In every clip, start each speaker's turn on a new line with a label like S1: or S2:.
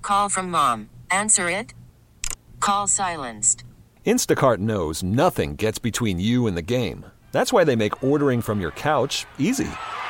S1: Call from mom. Answer it. Call silenced.
S2: Instacart knows nothing gets between you and the game. That's why they make ordering from your couch easy.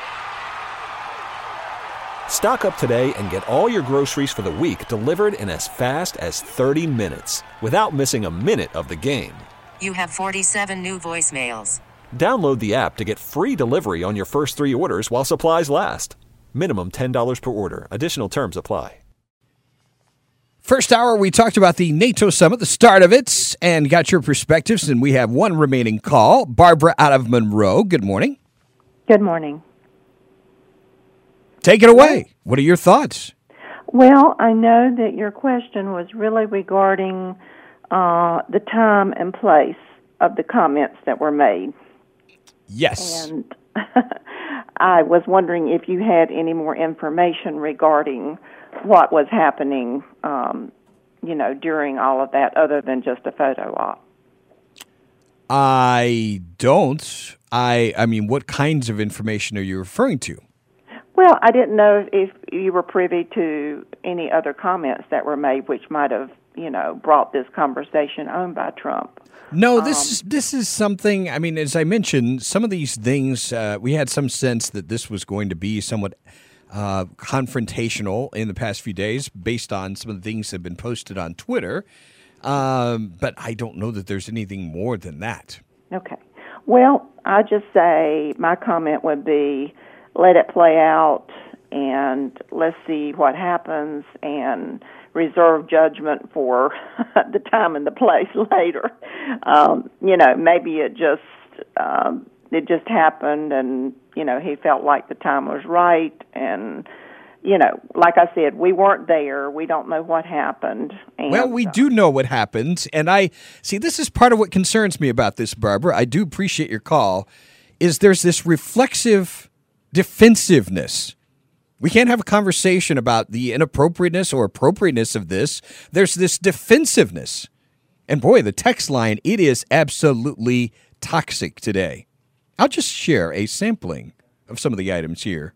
S2: Stock up today and get all your groceries for the week delivered in as fast as 30 minutes without missing a minute of the game.
S1: You have 47 new voicemails.
S2: Download the app to get free delivery on your first 3 orders while supplies last. Minimum $10 per order. Additional terms apply.
S3: First hour, we talked about the NATO summit, the start of it, and got your perspectives, and we have one remaining call. Barbara out of Monroe, good morning.
S4: Good morning.
S3: Take it away. What are your thoughts?
S4: Well, I know that your question was really regarding the time and place of the comments that were made.
S3: Yes.
S4: And I was wondering if you had any more information regarding what was happening, during all of that, other than just a photo op.
S3: I don't. I mean, what kinds of information are you referring to?
S4: Well, I didn't know if you were privy to any other comments that were made which might have, brought this conversation on by Trump.
S3: No, this is something, I mean, as I mentioned, some of these things, we had some sense that this was going to be somewhat confrontational in the past few days based on some of the things that have been posted on Twitter. But I don't know that there's anything more than that.
S4: Okay. Well, I just say my comment would be let it play out and let's see what happens and reserve judgment for the time and the place later. Maybe it just happened and, he felt like the time was right. And, like I said, we weren't there. We don't know what happened. And,
S3: well, we do know what happened. And this is part of what concerns me about this, Barbara. I do appreciate your call, is there's this reflexive defensiveness. We can't have a conversation about the inappropriateness or appropriateness of this. There's this defensiveness. And boy, the text line, it is absolutely toxic today. I'll just share a sampling of some of the items here.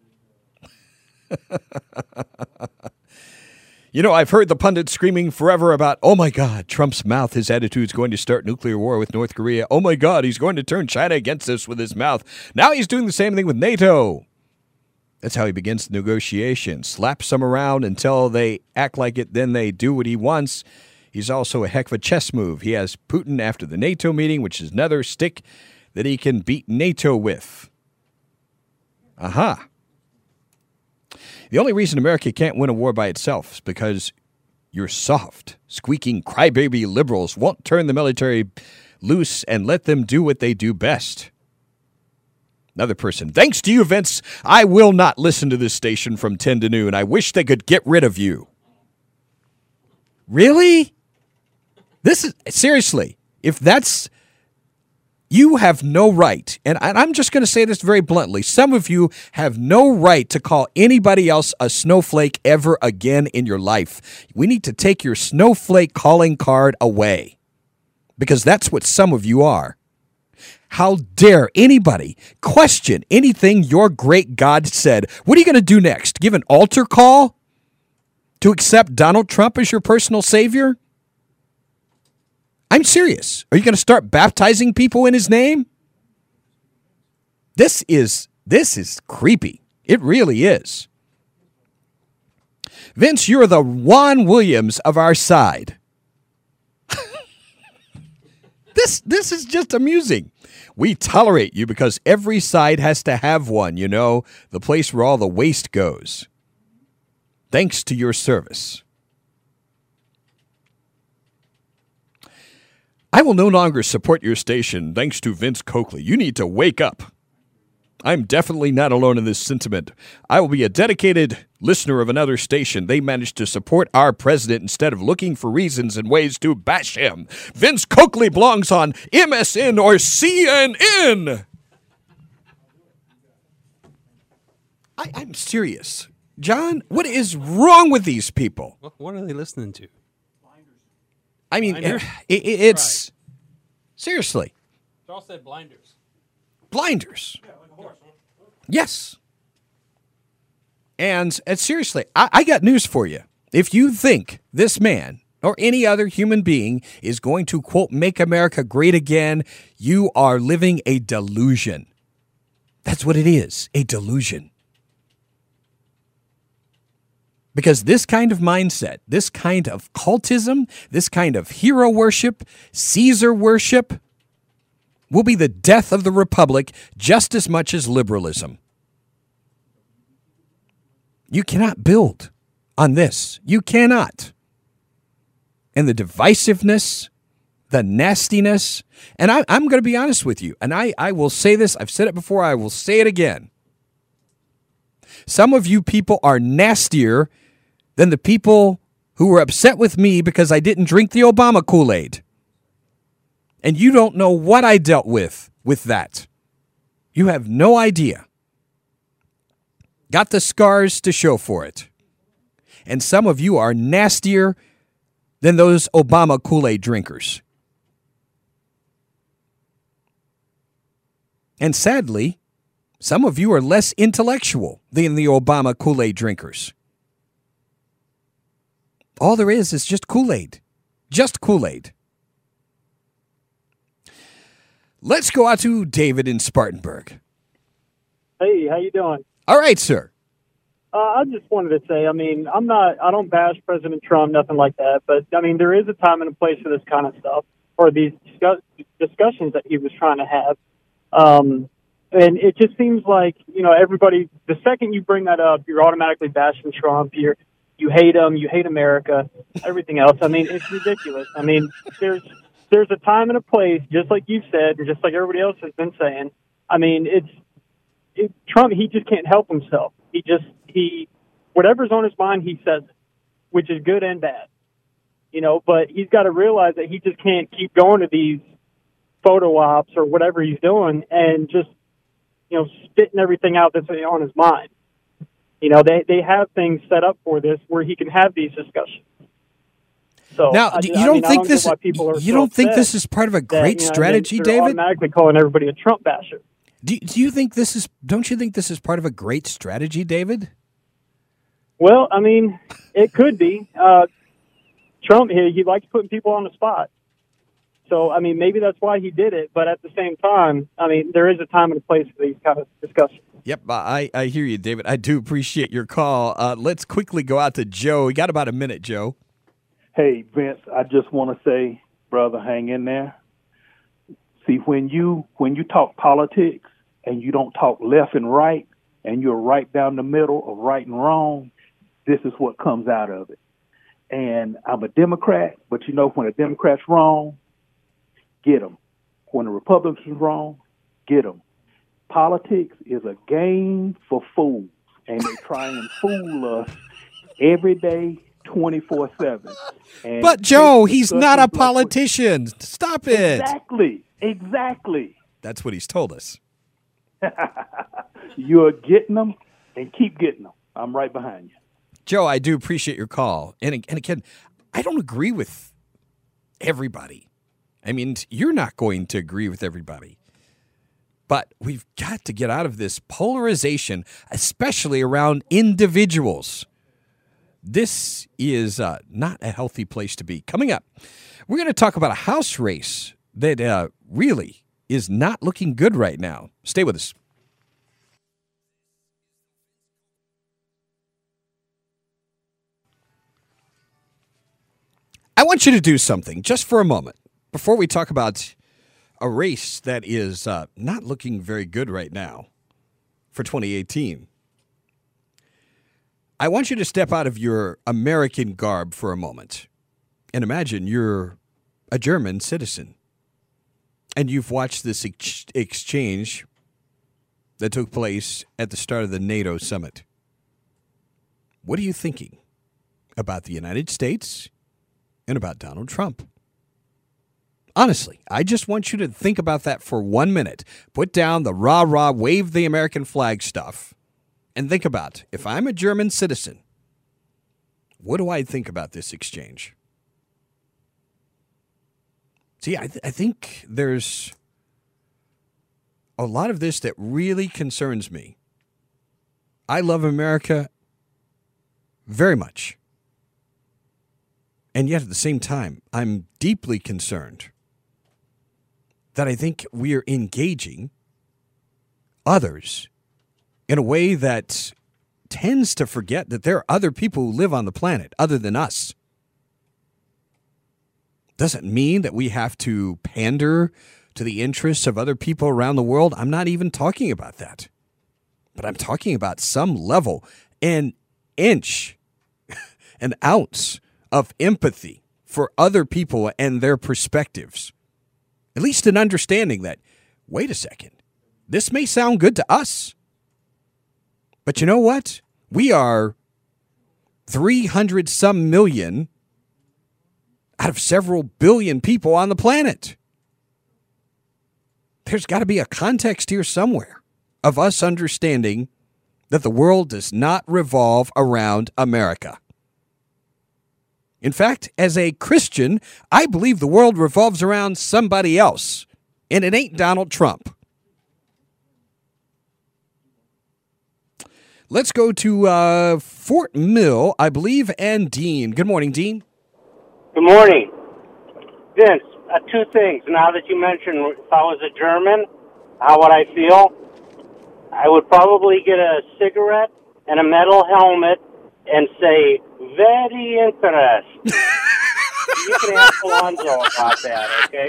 S3: I've heard the pundits screaming forever about, oh my God, Trump's mouth, his attitude's going to start nuclear war with North Korea. Oh my God, he's going to turn China against us with his mouth. Now he's doing the same thing with NATO. That's how he begins the negotiation. Slaps them around until they act like it, then they do what he wants. He's also a heck of a chess move. He has Putin after the NATO meeting, which is another stick that he can beat NATO with. Aha. The only reason America can't win a war by itself is because your soft, squeaking crybaby liberals won't turn the military loose and let them do what they do best. Another person, thanks to you, Vince, I will not listen to this station from 10 to noon. I wish they could get rid of you. Really? This is, seriously, if that's, you have no right, and I'm just going to say this very bluntly, some of you have no right to call anybody else a snowflake ever again in your life. We need to take your snowflake calling card away, because that's what some of you are. How dare anybody question anything your great God said? What are you going to do next? Give an altar call to accept Donald Trump as your personal savior? I'm serious. Are you going to start baptizing people in his name? This is creepy. It really is. Vince, you're the Juan Williams of our side. This is just amusing. We tolerate you because every side has to have one, the place where all the waste goes. Thanks to your service. I will no longer support your station thanks to Vince Coakley. You need to wake up. I'm definitely not alone in this sentiment. I will be a dedicated listener of another station. They managed to support our president instead of looking for reasons and ways to bash him. Vince Coakley belongs on MSN or CNN. I'm serious. John, what is wrong with these people?
S5: What are they listening to?
S3: I mean, it's... Seriously.
S5: They all said blinders.
S3: Blinders. Yeah, like a horse. Yes. And seriously, I got news for you. If you think this man or any other human being is going to, quote, make America great again, you are living a delusion. That's what it is, a delusion. Because this kind of mindset, this kind of cultism, this kind of hero worship, Caesar worship, will be the death of the republic just as much as liberalism. You cannot build on this. You cannot. And the divisiveness, the nastiness, and I'm going to be honest with you, and I will say this, I've said it before, I will say it again. Some of you people are nastier than the people who were upset with me because I didn't drink the Obama Kool-Aid. And you don't know what I dealt with that. You have no idea. Got the scars to show for it. And some of you are nastier than those Obama Kool-Aid drinkers. And sadly, some of you are less intellectual than the Obama Kool-Aid drinkers. All there is just Kool-Aid. Just Kool-Aid. Let's go out to David in Spartanburg.
S6: Hey, how you doing?
S3: All right, sir.
S6: I just wanted to say, I don't bash President Trump, nothing like that, but, there is a time and a place for this kind of stuff, or these discussions that he was trying to have. And it just seems like, everybody, the second you bring that up, you're automatically bashing Trump, you hate him, you hate America, everything else. It's ridiculous. There's a time and a place, just like you've said, and just like everybody else has been saying. Trump, he just can't help himself. Whatever's on his mind, he says it, which is good and bad. But he's got to realize that he just can't keep going to these photo ops or whatever he's doing and just, spitting everything out that's on his mind. They have things set up for this where he can have these discussions. So
S3: now, you don't think this is part of a great strategy,
S6: they're
S3: David?
S6: Automatically calling everybody a Trump basher.
S3: Don't you think this is part of a great strategy, David?
S6: Well, it could be. Trump, he likes putting people on the spot. So, maybe that's why he did it. But at the same time, there is a time and a place for these kind of discussions.
S3: Yep, I hear you, David. I do appreciate your call. Let's quickly go out to Joe. We got about a minute, Joe.
S7: Hey, Vince, I just want to say, brother, hang in there. See, when you talk politics and you don't talk left and right, and you're right down the middle of right and wrong, this is what comes out of it. And I'm a Democrat, but when a Democrat's wrong, get them. When a Republican's wrong, get them. Politics is a game for fools, and they try and fool us every day, 24/7.
S3: But Joe, he's not a politician. Stop it.
S7: Exactly.
S3: That's what he's told us.
S7: You're getting them, and keep getting them. I'm right behind you.
S3: Joe, I do appreciate your call. And again, I don't agree with everybody. You're not going to agree with everybody. But we've got to get out of this polarization, especially around individuals. This is not a healthy place to be. Coming up, we're going to talk about a House race that really is not looking good right now. Stay with us. I want you to do something just for a moment before we talk about a race that is not looking very good right now for 2018. I want you to step out of your American garb for a moment and imagine you're a German citizen and you've watched this exchange that took place at the start of the NATO summit. What are you thinking about the United States and about Donald Trump? Honestly, I just want you to think about that for 1 minute. Put down the rah-rah, wave the American flag stuff, and think about, if I'm a German citizen, what do I think about this exchange? See, I think there's a lot of this that really concerns me. I love America very much. And yet at the same time, I'm deeply concerned that I think we are engaging others in a way that tends to forget that there are other people who live on the planet other than us. Doesn't mean that we have to pander to the interests of other people around the world. I'm not even talking about that. But I'm talking about some level, an inch, an ounce of empathy for other people and their perspectives. At least an understanding that, wait a second, this may sound good to us. But you know what? We are 300 some million out of several billion people on the planet. There's got to be a context here somewhere of us understanding that the world does not revolve around America. In fact, as a Christian, I believe the world revolves around somebody else, and it ain't Donald Trump. Let's go to Fort Mill, I believe, and Dean. Good morning, Dean.
S8: Good morning. Vince, two things. Now that you mentioned if I was a German, how would I feel? I would probably get a cigarette and a metal helmet and say, very interesting. You can ask Alonzo about that, okay?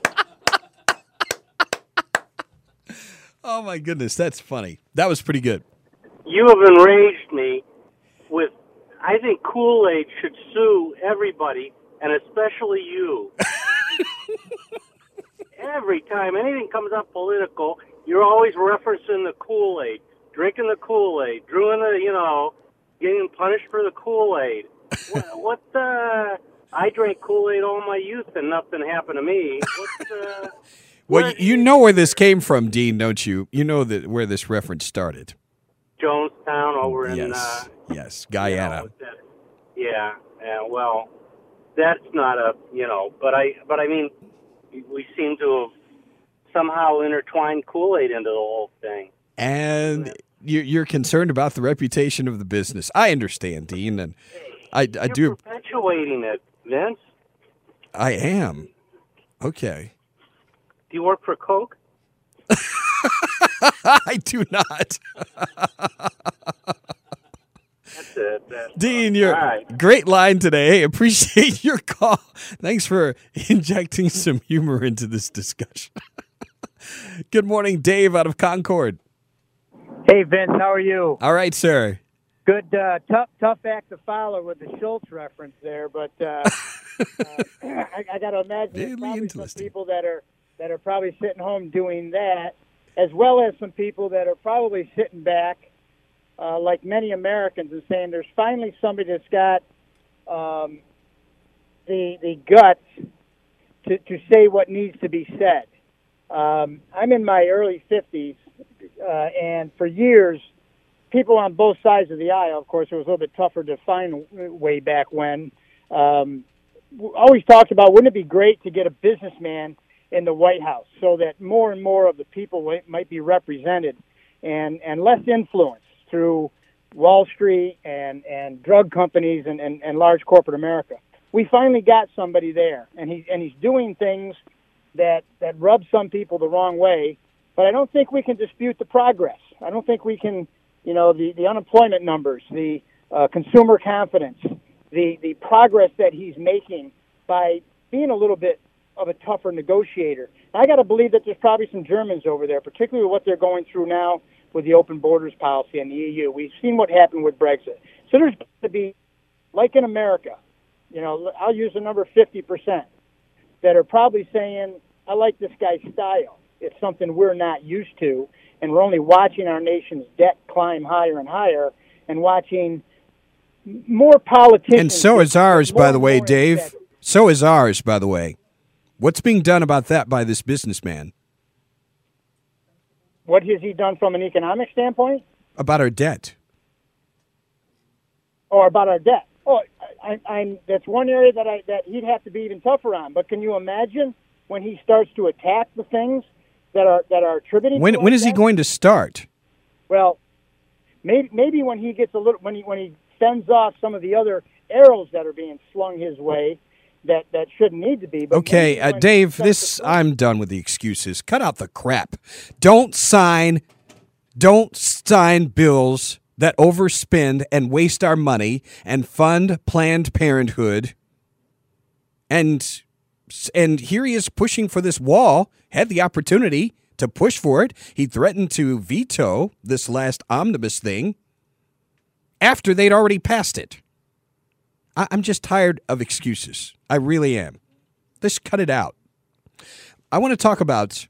S3: Oh, my goodness. That's funny. That was pretty good.
S8: You have enraged me with, I think Kool-Aid should sue everybody, and especially you. Every time anything comes up political, you're always referencing the Kool-Aid, drinking the Kool-Aid, getting punished for the Kool-Aid. I drank Kool-Aid all my youth and nothing happened to me.
S3: Well, you know where this came from, Dean, don't you? You know where this reference started.
S8: Jonestown over in...
S3: Yes, Guyana.
S8: Well, that's not but I mean, we seem to have somehow intertwined Kool-Aid into the whole thing.
S3: And you're concerned about the reputation of the business. I understand, Dean, and I do.
S8: You're perpetuating it, Vince.
S3: I am. Okay.
S8: Do you work for Coke?
S3: I do not.
S8: That's it.
S3: Dean, you're
S8: right.
S3: Great line today. Appreciate your call. Thanks for injecting some humor into this discussion. Good morning, Dave out of Concord.
S9: Hey, Vince, how are you?
S3: All right, sir.
S9: Good, tough act to follow with the Schultz reference there, but I got to imagine there's probably some people that are probably sitting home doing that, as well as some people that are probably sitting back, like many Americans, and saying there's finally somebody that's got the guts to say what needs to be said. I'm in my early 50s, and for years, people on both sides of the aisle, of course, it was a little bit tougher to find way back when, always talked about, wouldn't it be great to get a businessman in the White House so that more and more of the people might be represented and less influence through Wall Street and drug companies and large corporate America. We finally got somebody there, and he's doing things that rub some people the wrong way, but I don't think we can dispute the progress. I don't think we can, the unemployment numbers, the consumer confidence, the progress that he's making by being a little bit of a tougher negotiator. I got to believe that there's probably some Germans over there, particularly what they're going through now with the open borders policy in the EU. We've seen what happened with Brexit. So there's going to be, like in America, I'll use the number 50%, that are probably saying, I like this guy's style. It's something we're not used to, and we're only watching our nation's debt climb higher and higher and watching more politicians.
S3: And so is ours, by the way, Dave. So is ours, by the way. What's being done about that by this businessman?
S9: What has he done from an economic standpoint?
S3: About our debt.
S9: Or about our debt. Oh, that's one area that he'd have to be even tougher on. But can you imagine when he starts to attack the things that are attributed?
S3: When is he going to start?
S9: Well, maybe when he gets when he fends off some of the other arrows that are being slung his way that shouldn't need to be. But
S3: okay, Dave, I'm done with the excuses. Cut out the crap. Don't sign bills that overspend and waste our money and fund Planned Parenthood. And here he is pushing for this wall, had the opportunity to push for it. He threatened to veto this last omnibus thing after they'd already passed it. I'm just tired of excuses. I really am. Let's cut it out. I want to talk about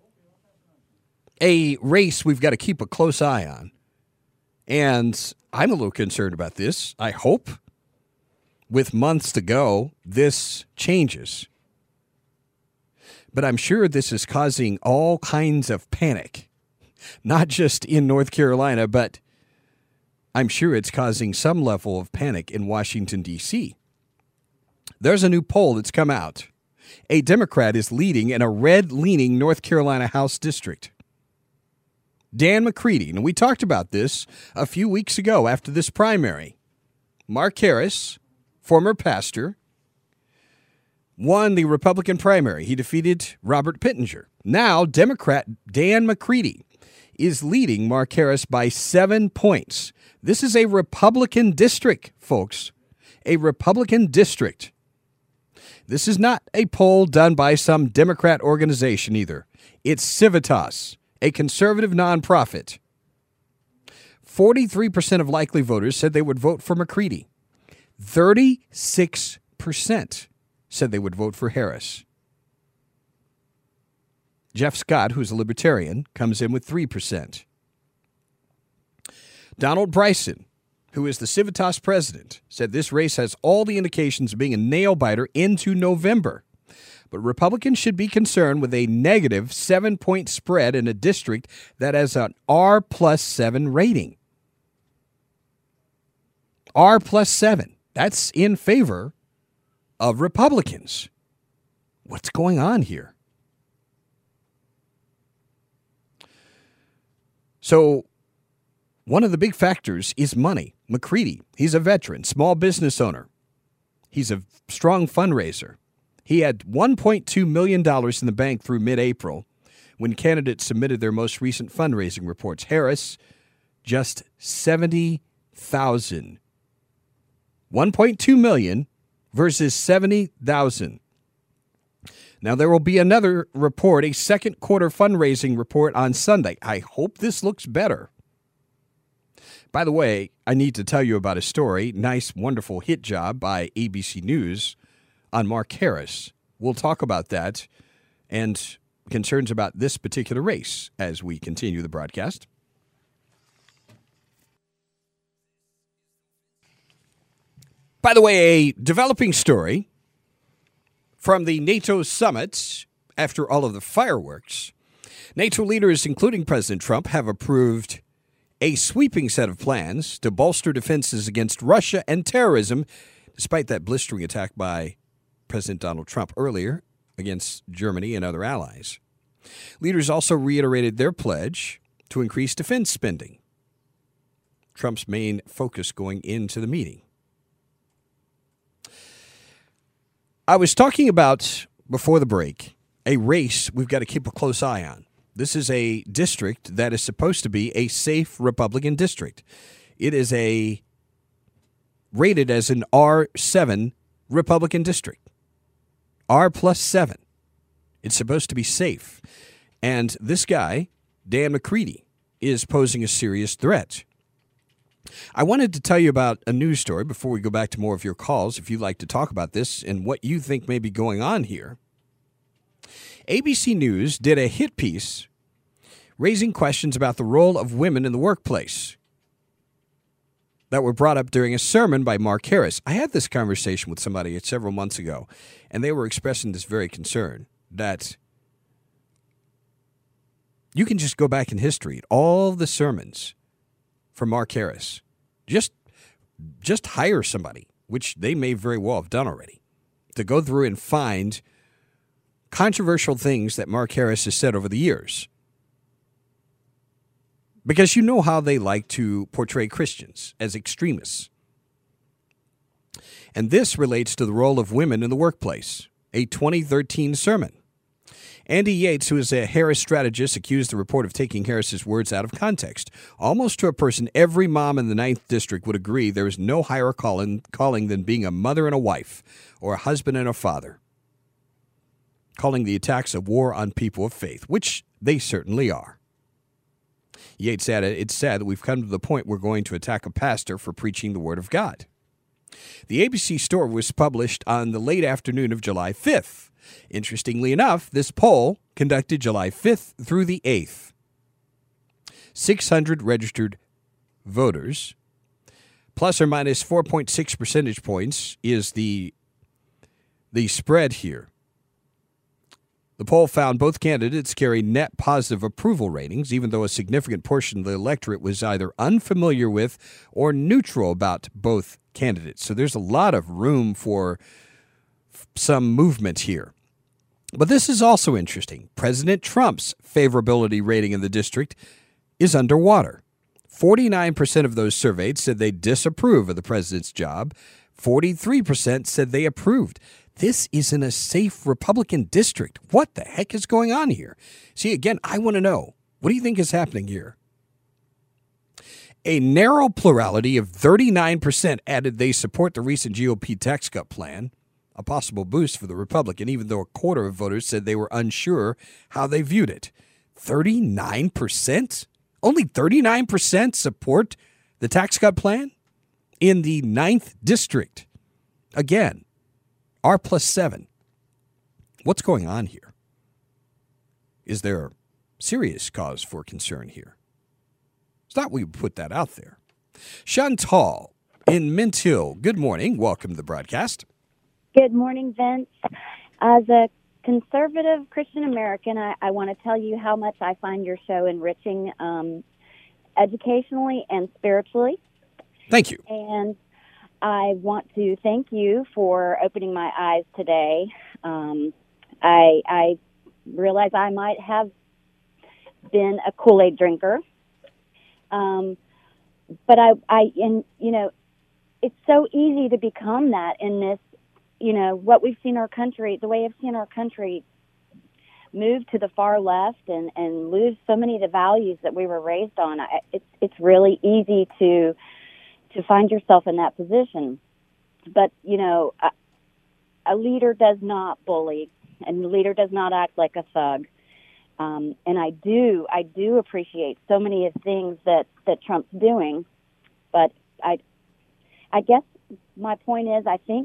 S3: a race we've got to keep a close eye on. And I'm a little concerned about this. I hope with months to go, this changes. But I'm sure this is causing all kinds of panic, not just in North Carolina, but I'm sure it's causing some level of panic in Washington, D.C. There's a new poll that's come out. A Democrat is leading in a red-leaning North Carolina House district. Dan McCready, and we talked about this a few weeks ago after this primary. Mark Harris, former pastor, won the Republican primary. He defeated Robert Pittenger. Now, Democrat Dan McCready is leading Mark Harris by 7 points. This is a Republican district, folks. A Republican district. This is not a poll done by some Democrat organization either. It's Civitas, a conservative nonprofit. 43% of likely voters said they would vote for McCready. 36% said they would vote for Harris. Jeff Scott, who's a libertarian, comes in with 3%. Donald Bryson, who is the Civitas president, said this race has all the indications of being a nail-biter into November. But Republicans should be concerned with a negative 7-point spread in a district that has an R+7 rating. R+7. That's in favor of Republicans. What's going on here? So, one of the big factors is money. McCready, he's a veteran, small business owner. He's a strong fundraiser. He had $1.2 million in the bank through mid-April when candidates submitted their most recent fundraising reports. Harris, just $70,000. $1.2 million versus $70,000. Now, there will be another report, a second quarter fundraising report on Sunday. I hope this looks better. By the way, I need to tell you about a story. Nice, wonderful hit job by ABC News on Mark Harris. We'll talk about that and concerns about this particular race as we continue the broadcast. By the way, a developing story from the NATO summit after all of the fireworks. NATO leaders, including President Trump, have approved a sweeping set of plans to bolster defenses against Russia and terrorism, despite that blistering attack by President Donald Trump earlier against Germany and other allies. Leaders also reiterated their pledge to increase defense spending, Trump's main focus going into the meeting. I was talking about, before the break, a race we've got to keep a close eye on. This is a district that is supposed to be a safe Republican district. It is rated as an R7 Republican district. R+7. It's supposed to be safe. And this guy, Dan McCready, is posing a serious threat. I wanted to tell you about a news story before we go back to more of your calls, if you'd like to talk about this and what you think may be going on here. ABC News did a hit piece raising questions about the role of women in the workplace that were brought up during a sermon by Mark Harris. I had this conversation with somebody several months ago, and they were expressing this very concern that you can just go back in history, all the sermons from Mark Harris. Just hire somebody, which they may very well have done already, to go through and find controversial things that Mark Harris has said over the years. Because you know how they like to portray Christians as extremists. And this relates to the role of women in the workplace, a 2013 sermon. Andy Yates, who is a Harris strategist, accused the report of taking Harris's words out of context. Almost to a person, every mom in the 9th District would agree there is no higher calling than being a mother and a wife, or a husband and a father. Calling the attacks a war on people of faith, which they certainly are. Yates said, it's sad that we've come to the point we're going to attack a pastor for preaching the Word of God. The ABC story was published on the late afternoon of July 5th. Interestingly enough, this poll conducted July 5th through the 8th. 600 registered voters, plus or minus 4.6 percentage points is the spread here. The poll found both candidates carry net positive approval ratings, even though a significant portion of the electorate was either unfamiliar with or neutral about both candidates. So there's a lot of room for some movement here. But this is also interesting. President Trump's favorability rating in the district is underwater. 49% of those surveyed said they disapprove of the president's job. 43% said they approved. This isn't a safe Republican district. What the heck is going on here? See, again, I want to know. What do you think is happening here? A narrow plurality of 39% added they support the recent GOP tax cut plan, a possible boost for the Republican, even though a quarter of voters said they were unsure how they viewed it. 39%? Only 39% support the tax cut plan in the 9th District. Again, R+7. What's going on here? Is there serious cause for concern here? It's not we put that out there. Chantal in Mint Hill, good morning. Welcome to the broadcast.
S10: Good morning, Vince. As a conservative Christian American, I want to tell you how much I find your show enriching educationally and spiritually.
S3: Thank you.
S10: And I want to thank you for opening my eyes today. I realize I might have been a Kool-Aid drinker. But it's so easy to become that in this, what we've seen our country, the way I've seen our country move to the far left and lose so many of the values that we were raised on. It's really easy to find yourself in that position. But, a leader does not bully, and a leader does not act like a thug. And I do appreciate so many of the things that Trump's doing. But I guess my point is, I think,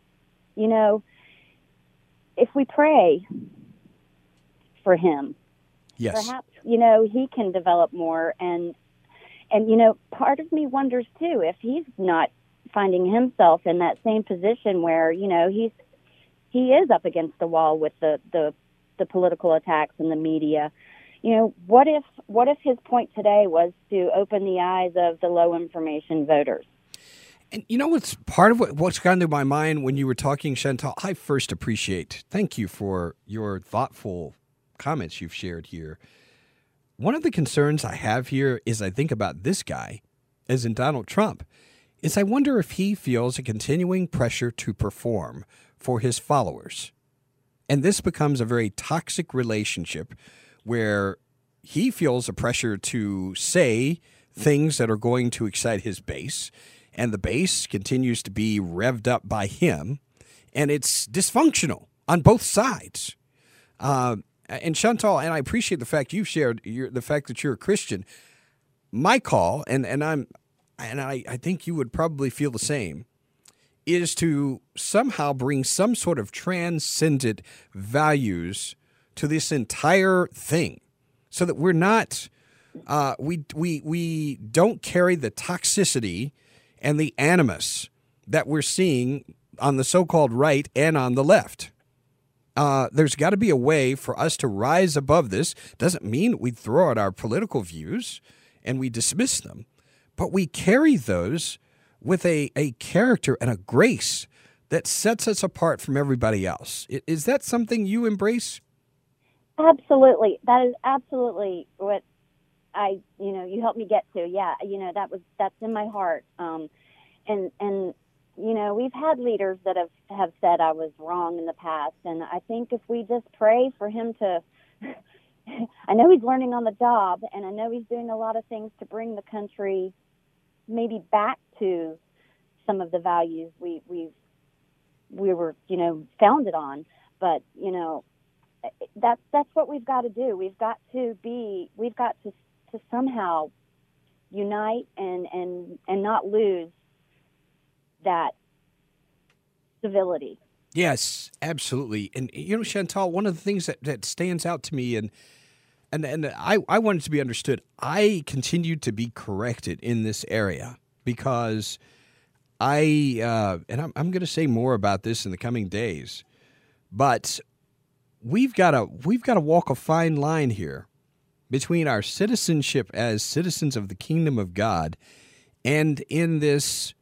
S10: if we pray for him,
S3: yes,
S10: perhaps, he can develop more. And part of me wonders, too, if he's not finding himself in that same position where, he is up against the wall with the political attacks and the media. What if his point today was to open the eyes of the low information voters?
S3: And what's part of what's gone through my mind when you were talking, Chantal, I first appreciate, thank you for your thoughtful comments you've shared here. One of the concerns I have here is I think about this guy, as in Donald Trump, is I wonder if he feels a continuing pressure to perform for his followers. And this becomes a very toxic relationship where he feels a pressure to say things that are going to excite his base, and the base continues to be revved up by him, and it's dysfunctional on both sides. And Chantal, and I appreciate the fact you've shared the fact that you're a Christian. My call, and I think you would probably feel the same, is to somehow bring some sort of transcendent values to this entire thing, so that we're not we don't carry the toxicity and the animus that we're seeing on the so-called right and on the left. There's got to be a way for us to rise above this. Doesn't mean we throw out our political views and we dismiss them, but we carry those with a character and a grace that sets us apart from everybody else. Is that something you embrace?
S10: Absolutely. That is absolutely what you helped me get to. Yeah, that's in my heart. And we've had leaders that have said I was wrong in the past, and I think if we just pray for him to, I know he's learning on the job, and I know he's doing a lot of things to bring the country maybe back to some of the values we were, founded on. But, that's what we've got to do. We've got to somehow unite and not lose that civility.
S3: Yes, absolutely. And, Chantal, one of the things that stands out to me, and I want it to be understood, I continue to be corrected in this area because and I'm going to say more about this in the coming days, but we've got to walk a fine line here between our citizenship as citizens of the kingdom of God and in this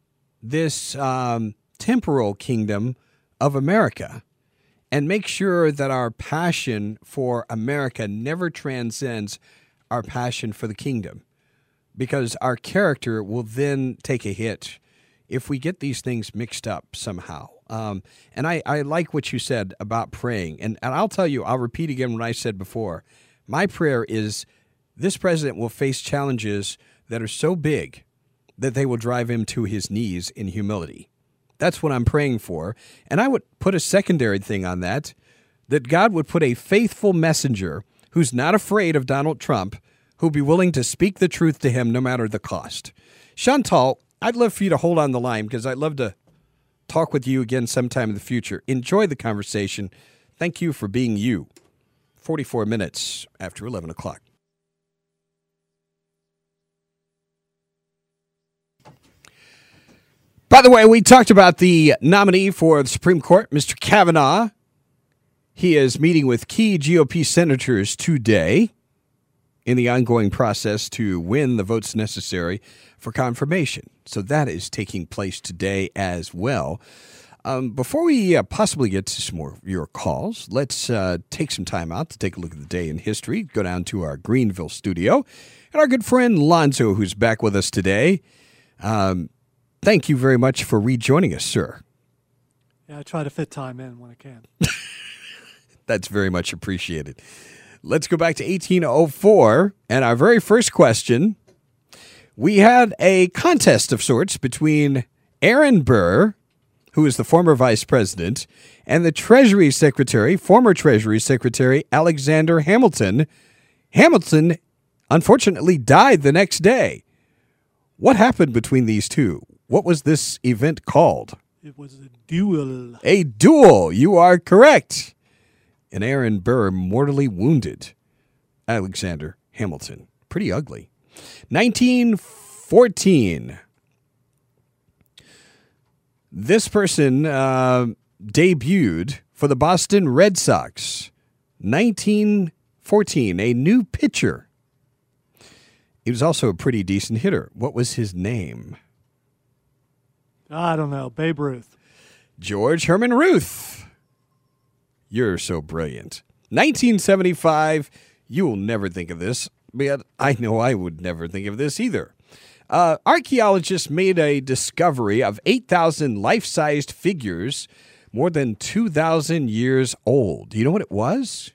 S3: temporal kingdom of America, and make sure that our passion for America never transcends our passion for the kingdom, because our character will then take a hit if we get these things mixed up somehow. And I like what you said about praying. And I'll tell you, I'll repeat again what I said before. My prayer is this president will face challenges that are so big that they will drive him to his knees in humility. That's what I'm praying for. And I would put a secondary thing on that God would put a faithful messenger who's not afraid of Donald Trump, who'll be willing to speak the truth to him no matter the cost. Chantal, I'd love for you to hold on the line because I'd love to talk with you again sometime in the future. Enjoy the conversation. Thank you for being you. 44 minutes after 11 o'clock. By the way, we talked about the nominee for the Supreme Court, Mr. Kavanaugh. He is meeting with key GOP senators today in the ongoing process to win the votes necessary for confirmation. So that is taking place today as well. Before we possibly get to some more of your calls, let's take some time out to take a look at the day in history. Go down to our Greenville studio. And our good friend Lonzo, who's back with us today. Thank you very much for rejoining us, sir.
S11: Yeah, I try to fit time in when I can.
S3: That's very much appreciated. Let's go back to 1804. And our very first question, we had a contest of sorts between Aaron Burr, who is the former vice president, and the Treasury Secretary, former Treasury Secretary Alexander Hamilton. Hamilton, unfortunately, died the next day. What happened between these two? What was this event called?
S11: It was a duel.
S3: A duel. You are correct. And Aaron Burr mortally wounded Alexander Hamilton. Pretty ugly. 1914. This person debuted for the Boston Red Sox. 1914. A new pitcher. He was also a pretty decent hitter. What was his name?
S11: I don't know. Babe Ruth.
S3: George Herman Ruth. You're so brilliant. 1975. You will never think of this, but I know I would never think of this either. Archaeologists made a discovery of 8,000 life-sized figures more than 2,000 years old. Do you know what it was?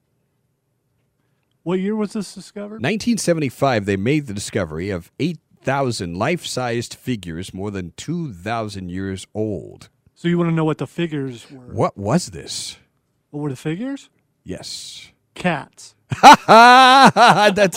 S11: What year was this discovered?
S3: 1975, they made the discovery of 8,000 life-sized figures more than 2,000 years old.
S11: So you want to know what the figures were?
S3: What was this?
S11: What were the figures?
S3: Yes.
S11: Cats.
S3: That's...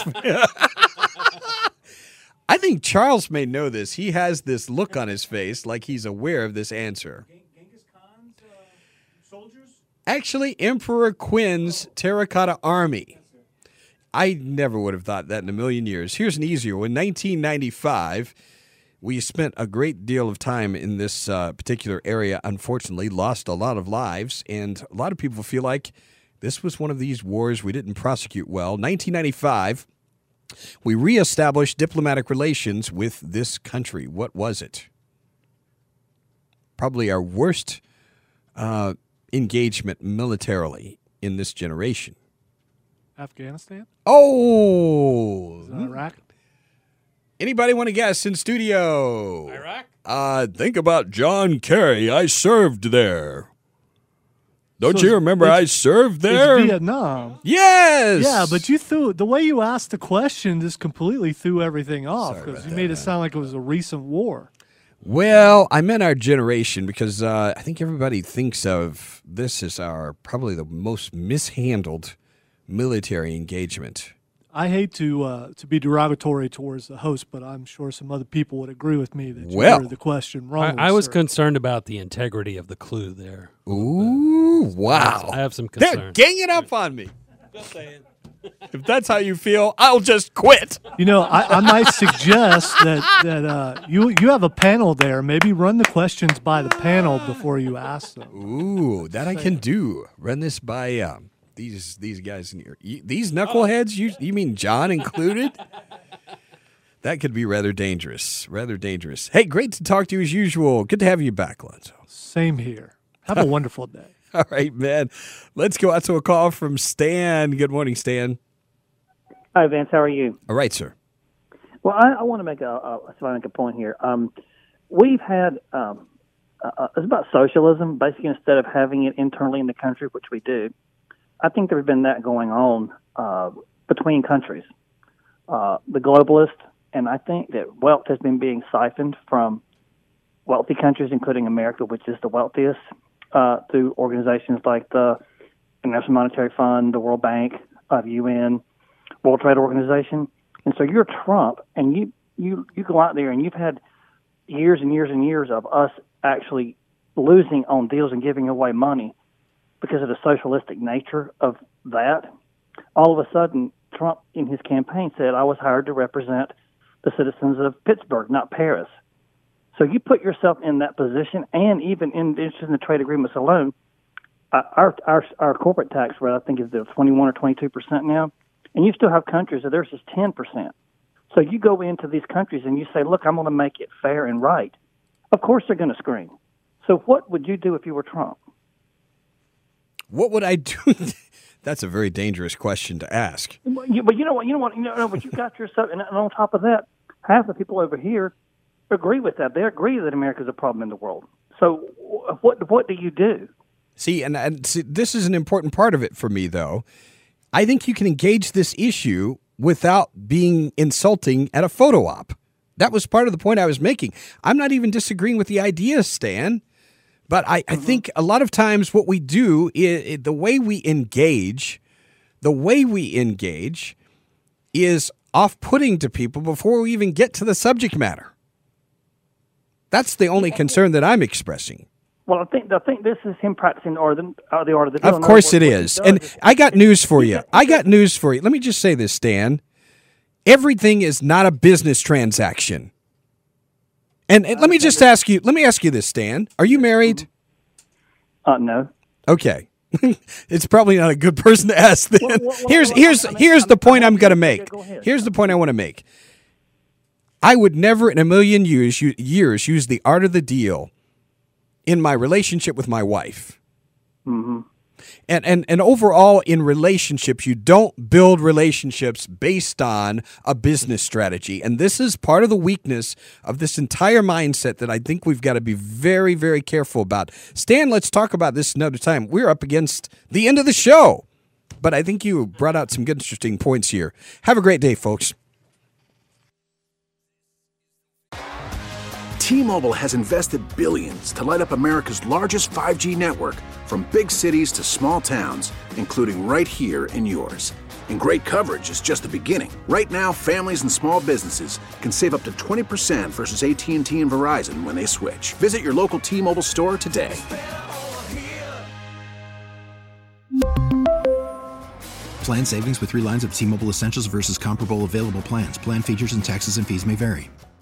S3: I think Charles may know this. He has this look on his face like he's aware of this answer.
S11: Genghis Khan's soldiers?
S3: Actually, Emperor Quinn's terracotta army. I never would have thought that in a million years. Here's an easier one. In 1995, we spent a great deal of time in this particular area, unfortunately, lost a lot of lives, and a lot of people feel like this was one of these wars we didn't prosecute well. 1995, we reestablished diplomatic relations with this country. What was it? Probably our worst engagement militarily in this generation.
S11: Afghanistan?
S3: Oh!
S11: Is it Iraq?
S3: Anybody want to guess in studio?
S5: Iraq?
S3: think about John Kerry. I served there. Don't
S11: So
S3: you remember I served there?
S11: It's Vietnam.
S3: Yes.
S11: Yeah, but the way you asked the question just completely threw everything off because you made it sound like it was a recent war.
S3: Well, I meant our generation because I think everybody thinks of this as probably the most mishandled military engagement.
S11: I hate to be derogatory towards the host, but I'm sure some other people would agree with me that you worded the question wrong.
S5: I was concerned about the integrity of the clue there.
S3: Ooh, wow.
S5: I have some concerns.
S3: They're ganging up on me. Just saying. If that's how you feel, I'll just quit.
S11: You know, I might suggest that you have a panel there. Maybe run the questions by the panel before you ask them.
S3: Ooh, that I can do. Run this by these guys in here. These knuckleheads, you mean John included? That could be rather dangerous. Rather dangerous. Hey, great to talk to you as usual. Good to have you back, Lonzo.
S11: Same here. Have a wonderful day.
S3: All right, man. Let's go out to a call from Stan. Good morning, Stan.
S12: Hi, Vince. How are you?
S3: All right, sir.
S12: Well, I want to make a point here. We've had it's about socialism. Basically, instead of having it internally in the country, which we do, I think there's been that going on between countries. The globalists, and I think that wealth has been being siphoned from wealthy countries, including America, which is the wealthiest, through organizations like the International Monetary Fund, the World Bank, the UN, World Trade Organization. And so you're Trump, and you go out there and you've had years and years and years of us actually losing on deals and giving away money because of the socialistic nature of that. All of a sudden, Trump in his campaign said, I was hired to represent the citizens of Pittsburgh, not Paris. So you put yourself in that position, and even in the trade agreements alone, our corporate tax rate, I think, is 21 or 22% now, and you still have countries that theirs is 10%. So you go into these countries and you say, look, I'm going to make it fair and right. Of course they're going to scream. So what would you do if you were Trump?
S3: What would I do? That's a very dangerous question to ask.
S12: But you know what? But you got yourself, and on top of that, half the people over here agree with that. They agree that America is a problem in the world. So what do you do?
S3: See, and see, this is an important part of it for me, though. I think you can engage this issue without being insulting at a photo op. That was part of the point I was making. I'm not even disagreeing with the idea, Stan, but I think a lot of times what we do is the way we engage is off-putting to people before we even get to the subject matter. That's the only concern that I'm expressing.
S12: Well, I think this is him practicing the art of the deal.
S3: Of course it is. And I got news for you. Let me just say this, Stan. Everything is not a business transaction. And let me just ask you this, Stan. Are you married?
S12: No.
S3: Okay. It's probably not a good person to ask then. Here's the point I'm going to make. Here's the point I want to make. I would never in a million years use the art of the deal in my relationship with my wife.
S12: Mm-hmm.
S3: And overall in relationships, you don't build relationships based on a business strategy. And this is part of the weakness of this entire mindset that I think we've got to be very, very careful about. Stan, let's talk about this another time. We're up against the end of the show. But I think you brought out some good, interesting points here. Have a great day, folks.
S13: T-Mobile has invested billions to light up America's largest 5G network, from big cities to small towns, including right here in yours. And great coverage is just the beginning. Right now, families and small businesses can save up to 20% versus AT&T and Verizon when they switch. Visit your local T-Mobile store today.
S14: Plan savings with 3 lines of T-Mobile Essentials versus comparable available plans. Plan features and taxes and fees may vary.